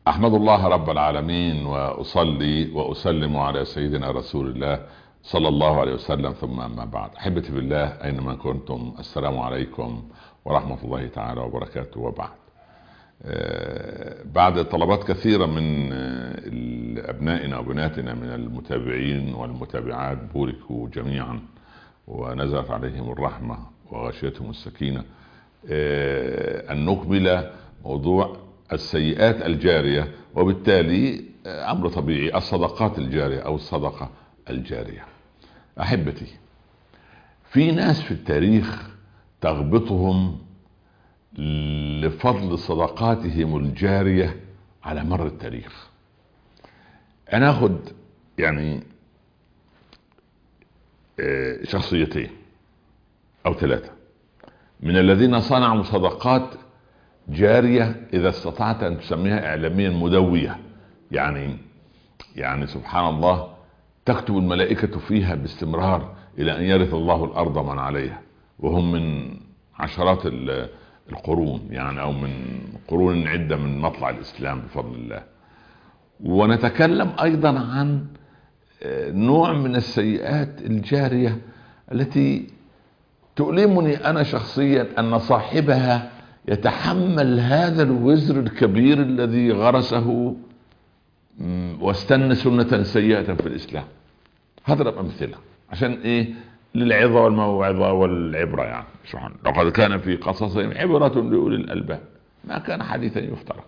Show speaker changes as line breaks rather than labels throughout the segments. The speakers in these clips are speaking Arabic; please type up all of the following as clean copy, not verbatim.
أحمد الله رب العالمين وأصلي وأسلم على سيدنا رسول الله صلى الله عليه وسلم، ثم أما بعد. أحبتي بالله أينما كنتم، السلام عليكم ورحمة الله تعالى وبركاته. وبعد بعد طلبات كثيرة من أبنائنا وبناتنا من المتابعين والمتابعات، بوركوا جميعا ونزلت عليهم الرحمة وغشيتهم السكينة، أن نكمل موضوع السيئات الجارية، وبالتالي أمر طبيعي الصدقات الجارية أو الصدقة الجارية. أحبتي، في ناس في التاريخ تغبطهم لفضل صدقاتهم الجارية على مر التاريخ. أنا أخذ يعني شخصيتين أو ثلاثة من الذين صنعوا صدقات جارية إذا استطعت أن تسميها إعلاميا مدوية، يعني سبحان الله تكتب الملائكة فيها باستمرار إلى أن يرث الله الأرض من عليها، وهم من عشرات القرون أو من قرون عدة من مطلع الإسلام بفضل الله. ونتكلم أيضا عن نوع من السيئات الجارية التي تؤلمني أنا شخصيا، أن صاحبها يتحمل هذا الوزر الكبير الذي غرسه واستنى سنة سيئة في الإسلام. هضرب أمثلة عشان للعظة والموعظة والعبرة. سبحان الله، لقد كان في قصصهم عبرة لأولي الألباب، ما كان حديثا يفترى.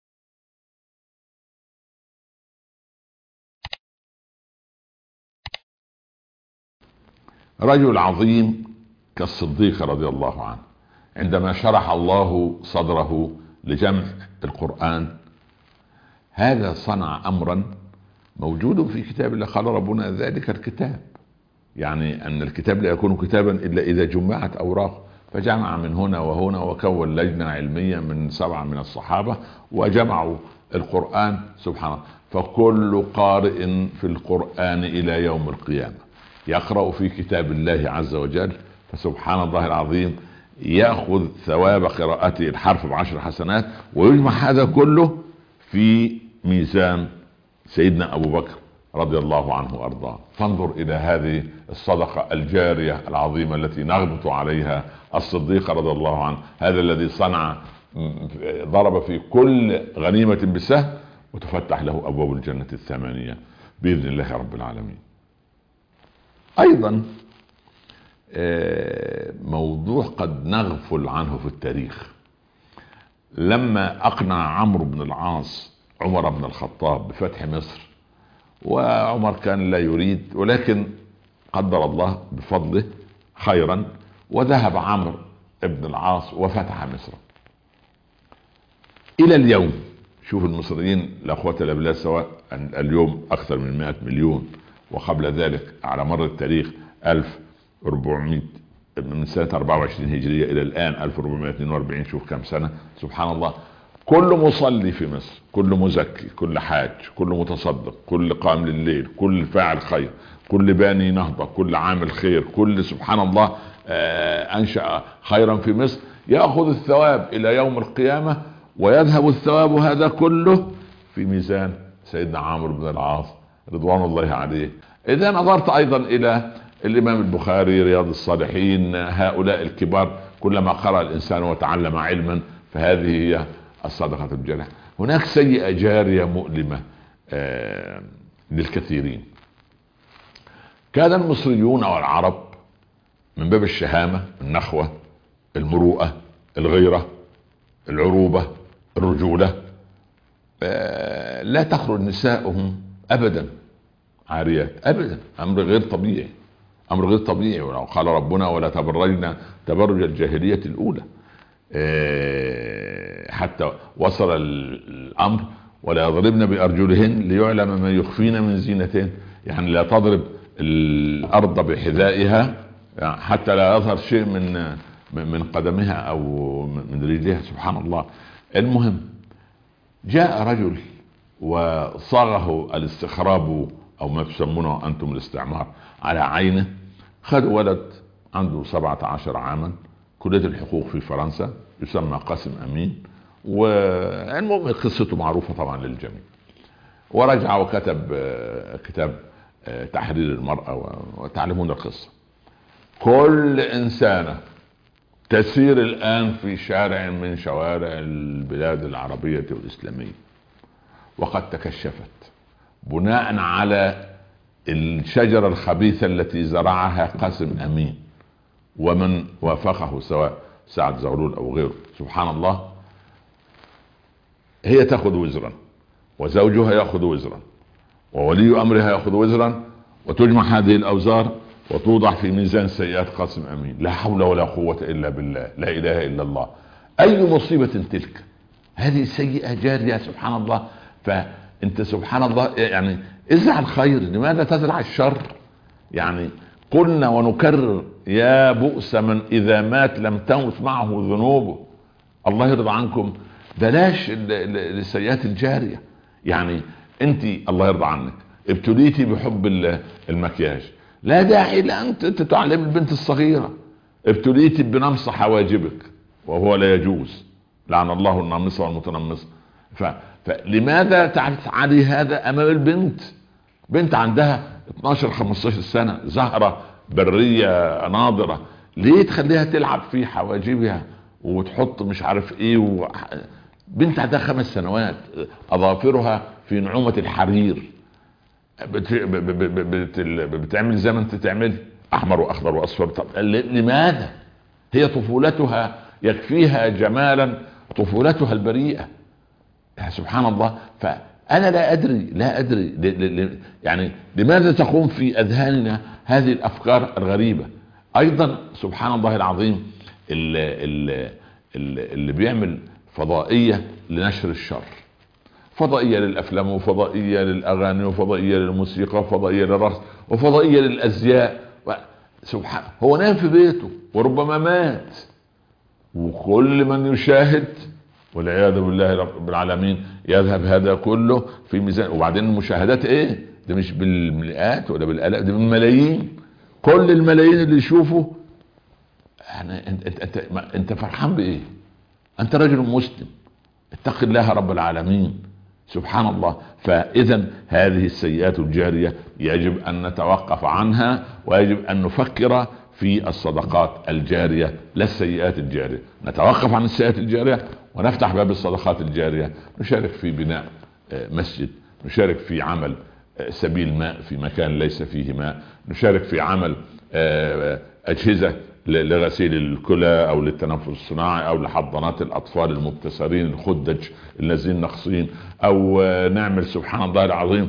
رجل عظيم كالصديق رضي الله عنه، عندما شرح الله صدره لجمع القرآن، هذا صنع أمرا موجود في كتاب الله. قال ربنا ذلك الكتاب، أن الكتاب لا يكون كتابا إلا إذا جمعت أوراق، فجمع من هنا وهنا وكون لجنة علمية من 7 من الصحابة وجمعوا القرآن. سبحان الله، فكل قارئ في القرآن إلى يوم القيامة يقرأ في كتاب الله عز وجل، فسبحان الله العظيم يأخذ ثواب قراءته الحرف ب10 حسنات، ويجمع هذا كله في ميزان سيدنا أبو بكر رضي الله عنه وأرضاه. فانظر إلى هذه الصدقة الجارية العظيمة التي نغبط عليها الصديق رضي الله عنه، هذا الذي صنع ضرب في كل غنيمة بسهم وتفتح له أبواب الجنة 8 بإذن الله رب العالمين. أيضا موضوع قد نغفل عنه في التاريخ، لما أقنع عمرو بن العاص عمر بن الخطاب بفتح مصر، وعمر كان لا يريد، ولكن قدر الله بفضله خيرا وذهب عمرو بن العاص وفتح مصر. إلى اليوم شوف المصريين لا قوة الا بالله، سواء اليوم أكثر من 100 مليون، وقبل ذلك على مر التاريخ 1400 من سنة 24 هجرية إلى الآن 1442، شوف كم سنة. سبحان الله، كل مصلي في مصر، كل مزكي، كل حاج، كل متصدق، كل قائم لليل، كل فاعل خير، كل باني نهضة، كل عامل خير، كل سبحان الله أنشأ خيرا في مصر، يأخذ الثواب إلى يوم القيامة، ويذهب الثواب هذا كله في ميزان سيدنا عمرو بن العاص رضوان الله عليه. إذا نظرت أيضا إلى الإمام البخاري، رياض الصالحين، هؤلاء الكبار، كلما قرأ الإنسان وتعلم علما فهذه هي الصدقة الجارية. هناك سيئة جارية مؤلمة للكثيرين. كان المصريون والعرب من باب الشهامة، النخوة، المروءة، الغيرة، العروبة، الرجولة، لا تخرج نساؤهم أبدا عاريات أبدا. أمر غير طبيعي، أمر غير طبيعي. ولو قال ربنا ولا تبرجنا تبرج الجاهلية الأولى، حتى وصل الأمر ولا يضربن بأرجلهن ليعلم ما يخفين من زينتهن، لا تضرب الأرض بحذائها حتى لا يظهر شيء من قدمها أو من رجلها. سبحان الله. المهم، جاء رجل وصاغه الاستخراب أو ما تسمونه أنتم الاستعمار على عينه. خد ولد عنده 17 عاما، كلية الحقوق في فرنسا، يسمى قاسم أمين، والمهم قصته معروفة طبعا للجميع. ورجع وكتب كتاب تحرير المرأة، وتعلمون القصة. كل إنسانة تسير الآن في شارع من شوارع البلاد العربية والإسلامية وقد تكشفت بناء على الشجرة الخبيثة التي زرعها قاسم أمين ومن وافقه، سواء سعد زغلول أو غيره. سبحان الله، هي تأخذ وزرا، وزوجها يأخذ وزرا، وولي أمرها يأخذ وزرا، وتجمع هذه الأوزار وتوضع في ميزان سيئات قاسم أمين. لا حول ولا قوة إلا بالله، لا إله إلا الله. أي مصيبة تلك، هذه سيئة جارية. سبحان الله. فأنت سبحان الله يعني ازرع الخير، لماذا تزرع الشر؟ يعني قلنا ونكرر: يا بؤس من إذا مات لم تمت معه ذنوبه. الله يرضى عنكم، بلاش السيئات الجارية. يعني انت الله يرضى عنك ابتليتي بحب المكياج، لا داعي لأن تعلم البنت الصغيرة. ابتليتي بنمص حواجبك وهو لا يجوز، لعن الله النامصة والمتنمصة. فلماذا تفعلي هذا امام البنت؟ بنت عندها 12-15 سنة، زهرة برية ناضرة، ليه تخليها تلعب في حواجبها وتحط مش عارف ايه بنت عندها 5 سنوات، اظافرها في نعومة الحرير، بتعمل زي ما انت تعمل، احمر واخضر واصفر. طب لماذا؟ هي طفولتها يكفيها جمالا، طفولتها البريئة. سبحان الله. فانا لا ادري يعني لماذا تقوم في اذهاننا هذه الافكار الغريبة. ايضا سبحان الله العظيم، اللي بيعمل فضائية لنشر الشر، فضائية للأفلام، وفضائية للأغاني، وفضائية للموسيقى، وفضائية للرقص، وفضائية للأزياء. سبحان، هو نام في بيته وربما مات، وكل من يشاهد والعياذ بالله رب العالمين يذهب هذا كله في ميزان. وبعدين المشاهدات ايه؟ ده مش بالمئات ولا بالالاف، ده بالملايين. كل الملايين اللي يشوفوا يعني انت فرحان بايه؟ انت رجل مسلم، اتق الله رب العالمين. سبحان الله. فاذا هذه السيئات الجارية يجب ان نتوقف عنها، ويجب ان نفكر في الصدقات الجارية لا السيئات الجارية. نتوقف عن السيئات الجارية ونفتح باب الصدقات الجارية. نشارك في بناء مسجد، نشارك في عمل سبيل ماء في مكان ليس فيه ماء، نشارك في عمل أجهزة لغسيل الكلى او للتنفس الصناعي، او لحضانات الاطفال المبتسرين الخدج الذين نقصين، او نعمل سبحان الله العظيم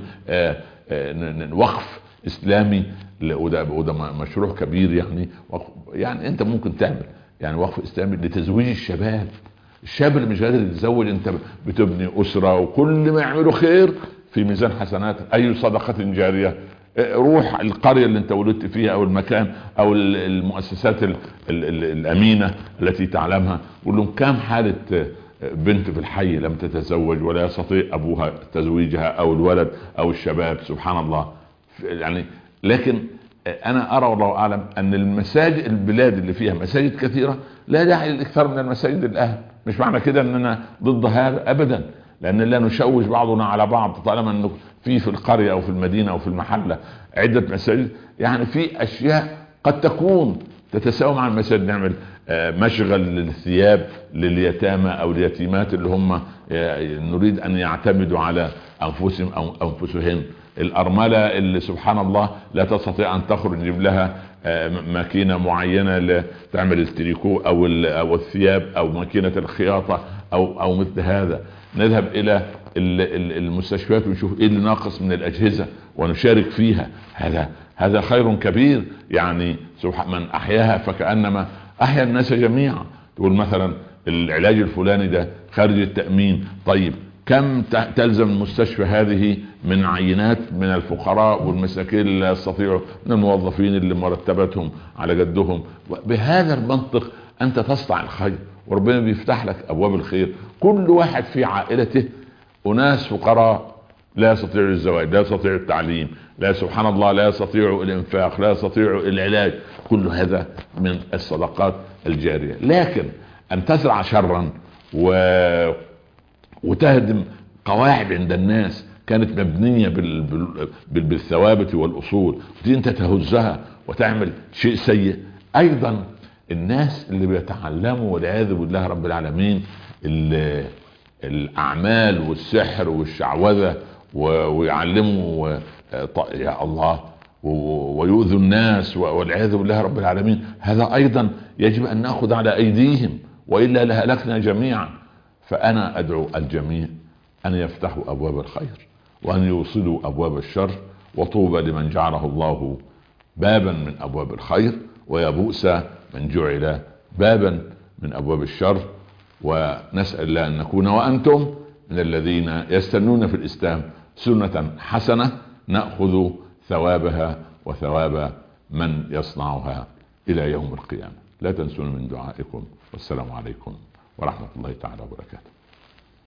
وقف اسلامي. وده مشروع كبير يعني انت ممكن تعمل يعني وقف اسلامي لتزويج الشباب. الشاب اللي مش قادر يتزوج، انت بتبني اسرة، وكل ما يعملوا خير في ميزان حسنات. اي صدقة جارية. روح القرية اللي انت ولدت فيها، او المكان، او المؤسسات الامينة التي تعلمها، قول لهم كم حالة بنت في الحي لم تتزوج ولا يستطيع ابوها تزويجها، او الولد او الشباب. سبحان الله. يعني لكن انا ارى والله اعلم ان المساجد، البلاد اللي فيها مساجد كثيرة، لا داعي للاكثار من المساجد الاهل. مش معنى كده اننا ضد هذا ابدا، لان لا نشوش بعضنا على بعض. طالما انه في القرية او في المدينة او في المحلة عدة مساجد، يعني في اشياء قد تكون تتساوى مع المساجد. نعمل مشغل للثياب لليتامى او اليتيمات اللي هم نريد ان يعتمدوا على انفسهم او انفسهن. الارملة اللي سبحان الله لا تستطيع ان تخرج، نجيب لها ماكينة معينة لتعمل التريكو او الثياب، او ماكينة الخياطة او مثل هذا. نذهب الى المستشفيات ونشوف ايه اللي ناقص من الاجهزة ونشارك فيها. هذا خير كبير. يعني سبحان من احياها فكأنما احيا الناس جميعا. تقول مثلا العلاج الفلاني ده خارج التأمين، طيب كم تلزم المستشفى هذه من عينات من الفقراء والمساكين اللي يستطيعوا، من الموظفين اللي مرتباتهم على قدهم. بهذا المنطق انت تصنع الخير، وربنا بيفتح لك ابواب الخير. كل واحد في عائلته اناس فقراء لا يستطيعوا الزواج، لا يستطيعوا التعليم، لا سبحان الله لا يستطيعوا الانفاق، لا يستطيعوا العلاج. كل هذا من الصدقات الجارية. لكن ان تزرع شرا وتهدم قواعد عند الناس كانت مبنية بالثوابت والأصول، وتيجي انت تهزها وتعمل شيء سيء. ايضا الناس اللي بيتعلموا والعياذ بالله رب العالمين الاعمال والسحر والشعوذة ويعلموا يا الله ويؤذوا الناس والعياذ بالله رب العالمين، هذا ايضا يجب ان ناخذ على ايديهم والا لهلكنا جميعا. فانا ادعو الجميع ان يفتحوا ابواب الخير وان يوصلوا ابواب الشر، وطوبى لمن جعله الله بابا من ابواب الخير، ويا بؤس من جعل بابا من ابواب الشر. ونسأل الله ان نكون وانتم من الذين يستنون في الاسلام سنة حسنة نأخذ ثوابها وثواب من يصنعها الى يوم القيامة. لا تنسون من دعائكم، والسلام عليكم ورحمة الله تعالى وبركاته.